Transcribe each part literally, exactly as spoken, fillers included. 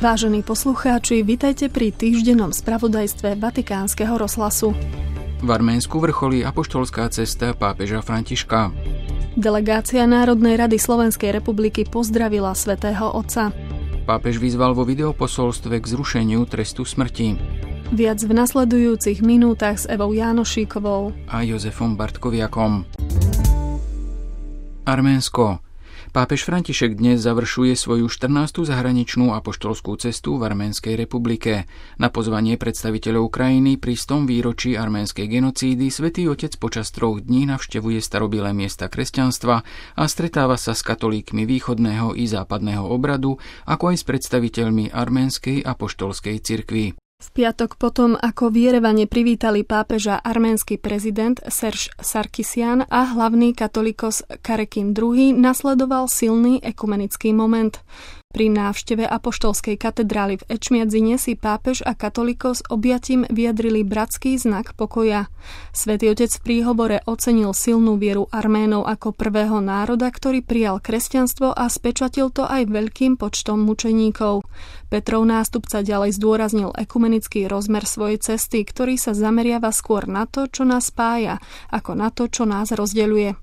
Vážení poslucháči, vitajte pri týždennom spravodajstve Vatikánskeho rozhlasu. V Arménsku vrcholí apoštolská cesta pápeža Františka. Delegácia Národnej rady Slovenskej republiky pozdravila svätého Otca. Pápež vyzval vo videoposolstve k zrušeniu trestu smrti. Viac v nasledujúcich minútach s Evou Jánošíkovou a Jozefom Bartkoviakom. Arménsko. Pápež František dnes završuje svoju štrnástu zahraničnú apoštolskú cestu v Arménskej republike. Na pozvanie predstaviteľov krajiny pri stom výročí arménskej genocídy Svätý Otec počas troch dní navštevuje starobilé miesta kresťanstva a stretáva sa s katolíkmi východného i západného obradu, ako aj s predstaviteľmi arménskej apoštolskej cirkvi. V piatok potom, ako v Jerevane privítali pápeža arménsky prezident Serž Sarkisian a hlavný katolíkos Karekin druhý, nasledoval silný ekumenický moment. Pri návšteve apoštolskej katedrály v Ečmiadzine si pápež a katolíkos objatím vyjadrili bratský znak pokoja. Svätý Otec v príhovore ocenil silnú vieru Arménov ako prvého národa, ktorý prijal kresťanstvo a spečatil to aj veľkým počtom mučeníkov. Petrov nástupca ďalej zdôraznil ekumenický rozmer svojej cesty, ktorý sa zameriava skôr na to, čo nás spája, ako na to, čo nás rozdeľuje.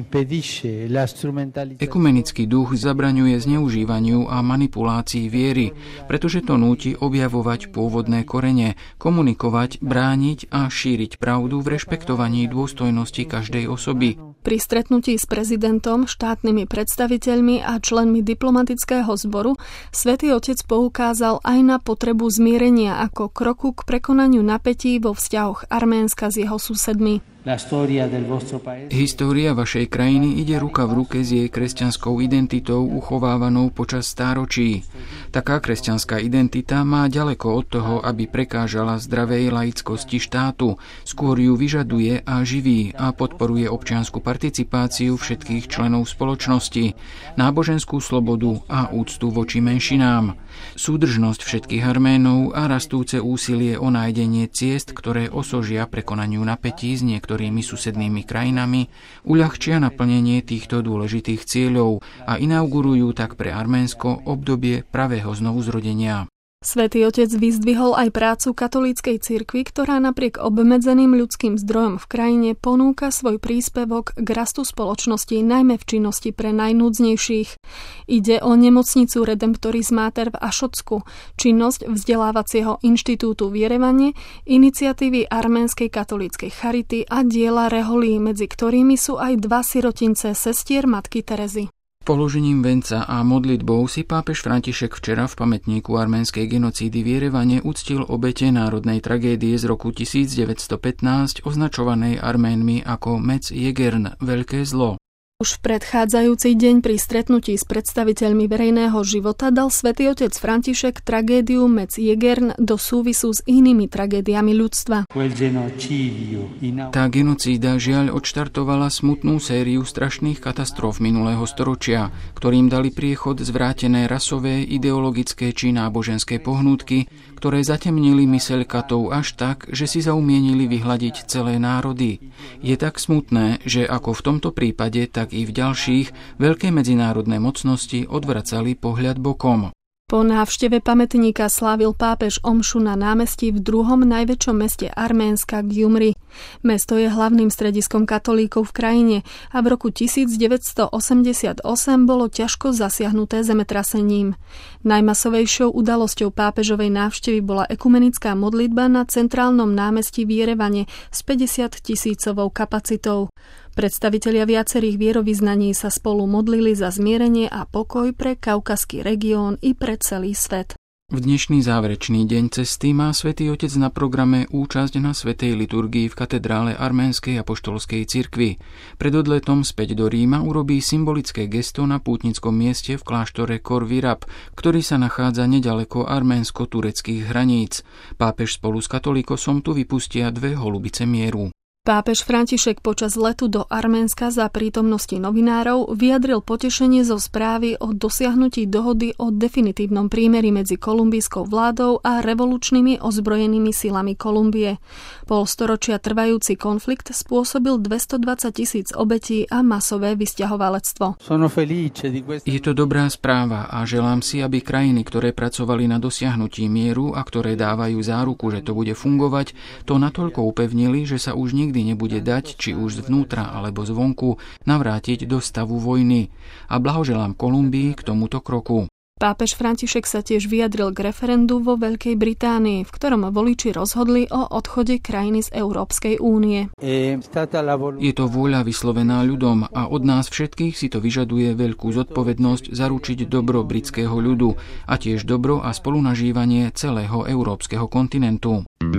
Ekumenický duch zabraňuje zneužívaniu a manipulácii viery, pretože to núti objavovať pôvodné korene, komunikovať, brániť a šíriť pravdu v rešpektovaní dôstojnosti každej osoby. Pri stretnutí s prezidentom, štátnymi predstaviteľmi a členmi diplomatického zboru Svätý Otec poukázal aj na potrebu zmierenia ako kroku k prekonaniu napätí vo vzťahoch Arménska s jeho susedmi. História vašej krajiny ide ruka v ruke s jej kresťanskou identitou uchovávanou počas stáročí. Taká kresťanská identita má ďaleko od toho, aby prekážala zdravej laickosti štátu. Skôr ju vyžaduje a živí a podporuje občiansku participáciu všetkých členov spoločnosti, náboženskú slobodu a úctu voči menšinám. Súdržnosť všetkých Arménov a rastúce úsilie o nájdenie ciest, ktoré osožia prekonaniu napätí s niektorými susednými krajinami, uľahčia naplnenie týchto dôležitých cieľov a inaugurujú tak pre Arménsko obdobie pravého znovuzrodenia. Svätý Otec vyzdvihol aj prácu katolíckej cirkvi, ktorá napriek obmedzeným ľudským zdrojom v krajine ponúka svoj príspevok k rastu spoločnosti, najmä v činnosti pre najnúdznejších. Ide o nemocnicu Redemptoris Mater v Ašocku, činnosť vzdelávacieho inštitútu v Jerevane, iniciatívy arménskej katolíckej charity a diela reholí, medzi ktorými sú aj dva sirotince sestier Matky Terezy. Položením venca a modlitbou si pápež František včera v pamätníku arménskej genocídy v Jerevane uctil obete národnej tragédie z roku tisícdeväťstopätnásť, označovanej Arménmi ako Metz Jegern, veľké zlo. Už v predchádzajúci deň pri stretnutí s predstaviteľmi verejného života dal Svätý Otec František tragédiu Metz Jegern do súvisu s inými tragédiami ľudstva. Tá genocída žiaľ odštartovala smutnú sériu strašných katastrof minulého storočia, ktorým dali priechod zvrátené rasové, ideologické či náboženské pohnútky, ktoré zatemnili myseľ katov až tak, že si zaumienili vyhľadiť celé národy. Je tak smutné, že ako v tomto prípade, tak i v ďalších, veľké medzinárodné mocnosti odvracali pohľad bokom. Po návšteve pamätníka slávil pápež omšu na námestí v druhom najväčšom meste Arménska Gjumri. Mesto je hlavným strediskom katolíkov v krajine a v roku tisícdeväťstoosemdesiatosem bolo ťažko zasiahnuté zemetrasením. Najmasovejšou udalosťou pápežovej návštevy bola ekumenická modlitba na centrálnom námestí v Jerevane s päťdesiat tisícovou kapacitou. Predstavitelia viacerých vierovyznaní sa spolu modlili za zmierenie a pokoj pre kaukazský región i pre celý svet. V dnešný záverečný deň cesty má Svätý Otec na programe účasť na svätej liturgii v katedrále Arménskej apoštolskej cirkvi. Pred odletom späť do Ríma urobí symbolické gesto na pútnickom mieste v kláštore Kor Virab, ktorý sa nachádza neďaleko arménsko-tureckých hraníc. Pápež spolu s katolíkosom tu vypustia dve holubice mieru. Pápež František počas letu do Arménska za prítomnosti novinárov vyjadril potešenie zo správy o dosiahnutí dohody o definitívnom prímeri medzi kolumbijskou vládou a revolučnými ozbrojenými silami Kolumbie. Polstoročia trvajúci konflikt spôsobil dvestodvadsať tisíc obetí a masové vysťahovalectvo. Je to dobrá správa a želám si, aby krajiny, ktoré pracovali na dosiahnutí mieru a ktoré dávajú záruku, že to bude fungovať, to natoľko upevnili, že sa už nikdy nebude dať, či už zvnútra alebo zvonku, navrátiť do stavu vojny. A blahoželám Kolumbii k tomuto kroku. Pápež František sa tiež vyjadril k referendu vo Veľkej Británii, v ktorom voliči rozhodli o odchode krajiny z Európskej únie. Je to vôľa vyslovená ľudom a od nás všetkých si to vyžaduje veľkú zodpovednosť zaručiť dobro britského ľudu a tiež dobro a spolunažívanie celého európskeho kontinentu.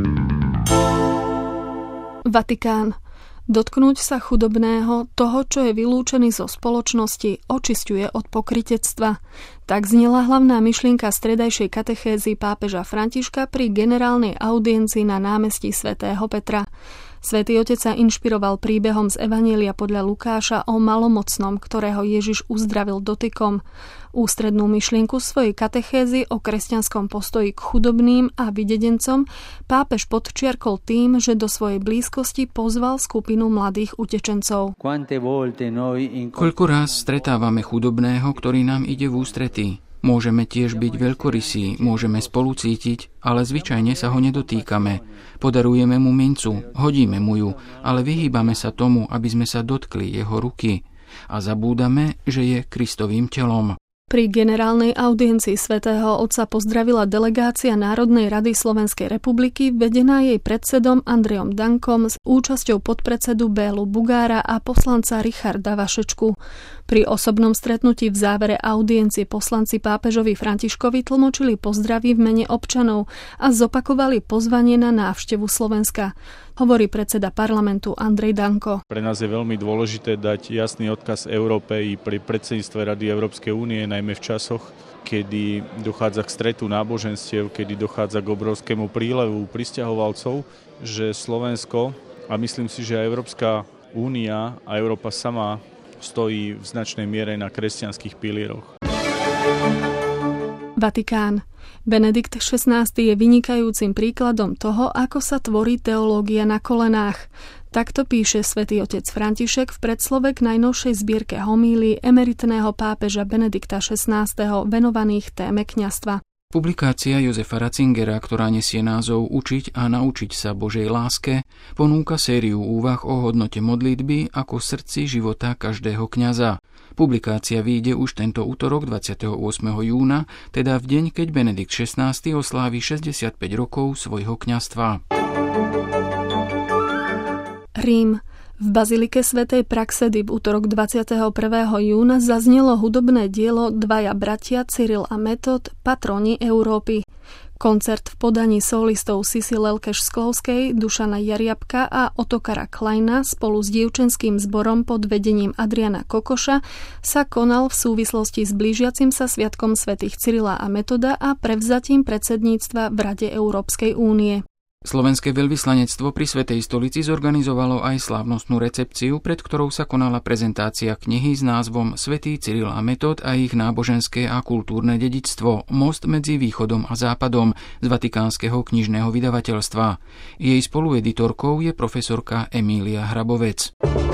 Vatikán. Dotknúť sa chudobného, toho, čo je vylúčený zo spoločnosti, očisťuje od pokrytectva. Tak znela hlavná myšlienka stredajšej katechézy pápeža Františka pri generálnej audiencii na námestí svätého Petra. Svätý Otec sa inšpiroval príbehom z Evanjelia podľa Lukáša o malomocnom, ktorého Ježiš uzdravil dotykom. Ústrednú myšlienku svojej katechézy o kresťanskom postoji k chudobným a vydedencom pápež podčiarkol tým, že do svojej blízkosti pozval skupinu mladých utečencov. Koľko raz stretávame chudobného, ktorý nám ide v ústretí? Môžeme tiež byť veľkorysí, môžeme spolu cítiť, ale zvyčajne sa ho nedotýkame. Podarujeme mu mincu, hodíme mu ju, ale vyhýbame sa tomu, aby sme sa dotkli jeho ruky. A zabúdame, že je Kristovým telom. Pri generálnej audiencii svätého Otca pozdravila delegácia Národnej rady Slovenskej republiky vedená jej predsedom Andrejom Dankom s účasťou podpredsedu Bélu Bugára a poslanca Richarda Vašečku. Pri osobnom stretnutí v závere audiencie poslanci pápežovi Františkovi tlmočili pozdravy v mene občanov a zopakovali pozvanie na návštevu Slovenska. Hovorí predseda parlamentu Andrej Danko. Pre nás je veľmi dôležité dať jasný odkaz Európe i pri predsedníctve Rady Európskej únie, najmä v časoch, kedy dochádza k stretu náboženstiev, kedy dochádza k obrovskému prílevu prisťahovalcov, že Slovensko, a myslím si, že aj Európska únia a Európa sama stojí v značnej miere na kresťanských pilieroch. Vatikán. Benedikt šestnásty je vynikajúcim príkladom toho, ako sa tvorí teológia na kolenách. Takto píše svätý otec František v predslove k najnovšej zbierke homílií emeritného pápeža Benedikta šestnásteho venovaných téme kňazstva. Publikácia Josefa Ratzingera, ktorá nesie názov Učiť a naučiť sa Božej láske, ponúka sériu úvah o hodnote modlitby ako srdci života každého kňaza. Publikácia vyjde už tento utorok dvadsiateho ôsmeho júna, teda v deň, keď Benedikt šestnásty oslávi šesťdesiatpäť rokov svojho kňazstva. Rím. V bazilike svätej Praxedy v utorok dvadsiateho prvého júna zaznelo hudobné dielo Dvaja bratia Cyril a Metod, patroni Európy. Koncert v podaní solistov Sisi Lelkeš-Sklovskej, Dušana Jariabka a Otokara Kleina spolu s dievčenským zborom pod vedením Adriana Kokoša sa konal v súvislosti s blížiacim sa sviatkom svätých Cyrila a Metoda a prevzatím predsedníctva v Rade Európskej únie. Slovenské veľvyslanectvo pri Svätej stolici zorganizovalo aj slávnostnú recepciu, pred ktorou sa konala prezentácia knihy s názvom Svätý Cyril a Metod a ich náboženské a kultúrne dedičstvo Most medzi východom a západom z Vatikánskeho knižného vydavateľstva. Jej spolueditorkou je profesorka Emília Hrabovec.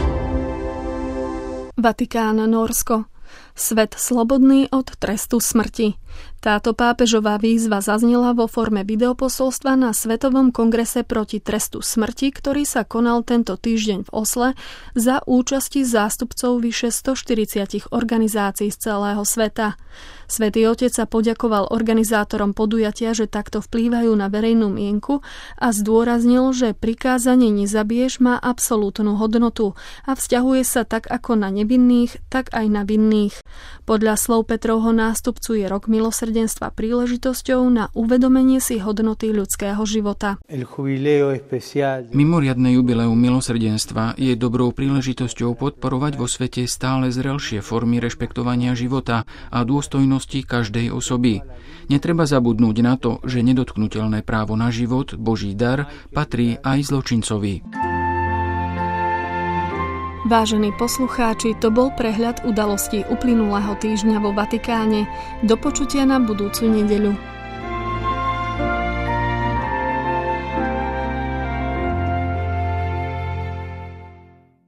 Vatikán, Nórsko. Svet slobodný od trestu smrti. Táto pápežová výzva zaznela vo forme videoposolstva na Svetovom kongrese proti trestu smrti, ktorý sa konal tento týždeň v Osle za účasti zástupcov vyše stoštyridsať organizácií z celého sveta. Svätý Otec sa poďakoval organizátorom podujatia, že takto vplývajú na verejnú mienku a zdôraznil, že prikázanie nezabiješ má absolútnu hodnotu a vzťahuje sa tak ako na nevinných, tak aj na vinných. Podľa slov Petrovho nástupcu je rok milosrdenstva príležitosťou na uvedomenie si hodnoty ľudského života. Mimoriadne jubileum milosrdenstva je dobrou príležitosťou podporovať vo svete stále zrelšie formy rešpektovania života a dôstojnosti každej osoby. Netreba zabudnúť na to, že nedotknuteľné právo na život, Boží dar, patrí aj zločincovi. Vážení poslucháči, to bol prehľad udalostí uplynulého týždňa vo Vatikáne. Do počutia na budúcu nedeľu.